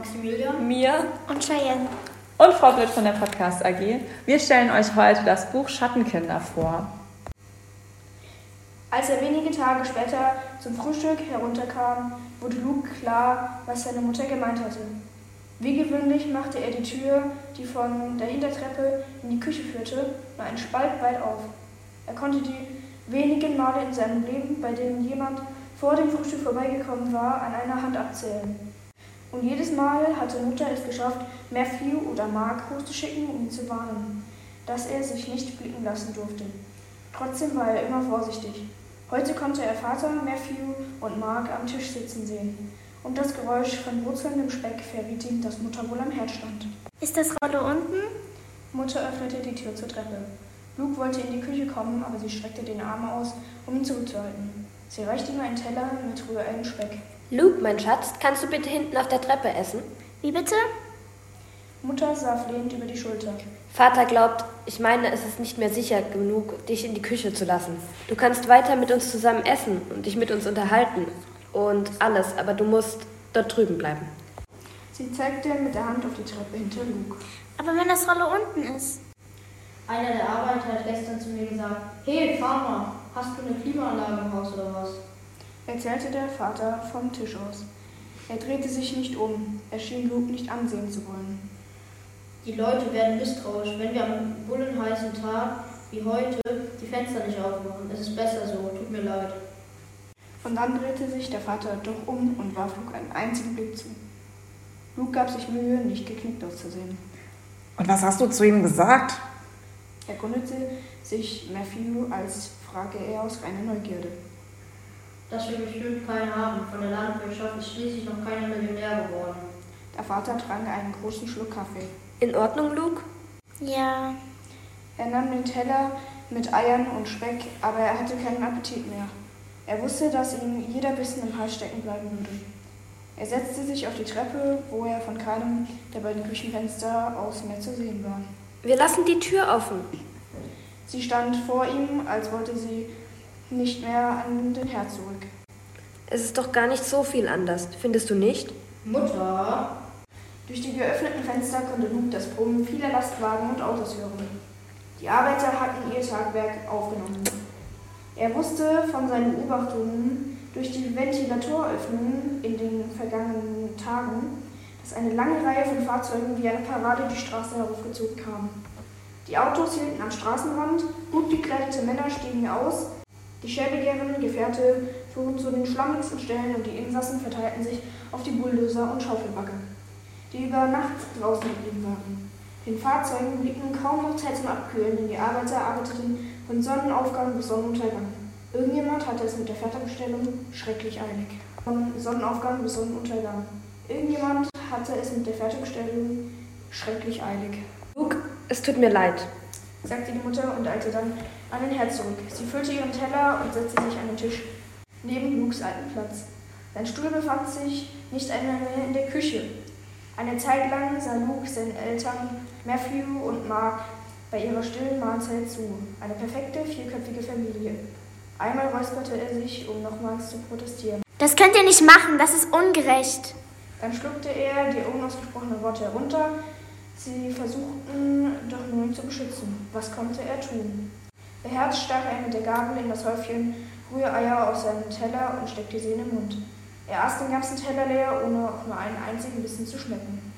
Maximilian, Mia und Cheyenne und Frau Britt von der Podcast AG. Wir stellen euch heute das Buch Schattenkinder vor. Als er wenige Tage später zum Frühstück herunterkam, wurde Luke klar, was seine Mutter gemeint hatte. Wie gewöhnlich machte er die Tür, die von der Hintertreppe in die Küche führte, nur einen Spalt weit auf. Er konnte die wenigen Male in seinem Leben, bei denen jemand vor dem Frühstück vorbeigekommen war, an einer Hand abzählen. Und jedes Mal hatte Mutter es geschafft, Matthew oder Mark hochzuschicken, um ihn zu warnen, dass er sich nicht blicken lassen durfte. Trotzdem war er immer vorsichtig. Heute konnte er Vater, Matthew und Mark am Tisch sitzen sehen. Und das Geräusch von wurzelndem Speck verriet ihm, dass Mutter wohl am Herd stand. Ist das Rollo unten? Mutter öffnete die Tür zur Treppe. Luke wollte in die Küche kommen, aber sie streckte den Arm aus, um ihn zurückzuhalten. Sie reichte ihm einen Teller mit rührigem Speck. Luke, mein Schatz, kannst du bitte hinten auf der Treppe essen? Wie bitte? Mutter sah flehend über die Schulter. Vater glaubt, es ist nicht mehr sicher genug, dich in die Küche zu lassen. Du kannst weiter mit uns zusammen essen und dich mit uns unterhalten und alles, aber du musst dort drüben bleiben. Sie zeigte mit der Hand auf die Treppe hinter Luke. Aber wenn das Rollo unten ist? einer der Arbeiter hat gestern zu mir gesagt, hey Farmer, hast du eine Klimaanlage im Haus oder was? Erzählte der Vater vom Tisch aus. Er drehte sich nicht um. Er schien Luke nicht ansehen zu wollen. Die Leute werden misstrauisch, wenn wir am bullenheißen Tag wie heute die Fenster nicht aufmachen. Es ist besser so, tut mir leid. Und dann drehte sich der Vater doch um und warf Luke einen einzigen Blick zu. Luke gab sich Mühe, nicht geknickt auszusehen. Und was hast du zu ihm gesagt? Erkundigte sich Matthew, als frage er aus reiner Neugierde. Dass wir bestimmt keinen haben. Von der Landwirtschaft ist schließlich noch keiner Millionär geworden. Der Vater trank einen großen Schluck Kaffee. In Ordnung, Luke? Ja. Er nahm den Teller mit Eiern und Speck, aber er hatte keinen Appetit mehr. Er wusste, dass ihm jeder Bissen im Hals stecken bleiben würde. Er setzte sich auf die Treppe, wo er von keinem der beiden Küchenfenster aus mehr zu sehen war. Wir lassen die Tür offen. Sie stand vor ihm, als wollte sie nicht mehr an den Herd zurück. Es ist doch gar nicht so viel anders, findest du nicht? Mutter? Durch die geöffneten Fenster konnte Luke das Brummen vieler Lastwagen und Autos hören. Die Arbeiter hatten ihr Tagwerk aufgenommen. Er wusste von seinen Beobachtungen durch die Ventilatoröffnungen in den vergangenen Tagen, dass eine lange Reihe von Fahrzeugen wie eine Parade die Straße heraufgezogen kam. Die Autos hielten am Straßenrand, gut gekleidete Männer stiegen aus, die schäbigeren Gefährte fuhren zu den schlammigsten Stellen und die Insassen verteilten sich auf die Bulldozer und Schaufelbagger, die über Nacht draußen geblieben waren. Den Fahrzeugen blieben kaum noch Zeit zum Abkühlen, denn die Arbeiter arbeiteten von Sonnenaufgang bis Sonnenuntergang. Irgendjemand hatte es mit der Fertigstellung schrecklich eilig. Von Sonnenaufgang bis Sonnenuntergang. Irgendjemand hatte es mit der Fertigstellung schrecklich eilig. Luke, es tut mir leid, sagte die Mutter und eilte dann an den Herd zurück. Sie füllte ihren Teller und setzte sich an den Tisch neben Lukes alten Platz. Sein Stuhl befand sich nicht einmal mehr in der Küche. Eine Zeit lang sah Luke seinen Eltern Matthew und Mark bei ihrer stillen Mahlzeit zu. Eine perfekte, vierköpfige Familie. Einmal räusperte er sich, um nochmals zu protestieren. Das könnt ihr nicht machen, das ist ungerecht. Dann schluckte er die unausgesprochenen Worte herunter. Sie versuchten doch nur ihn zu beschützen. Was konnte er tun? Beherzt stach er mit der Gabel in das Häufchen Rühreier auf seinen Teller und steckte sie in den Mund. Er aß den ganzen Teller leer, ohne auch nur einen einzigen Bissen zu schmecken.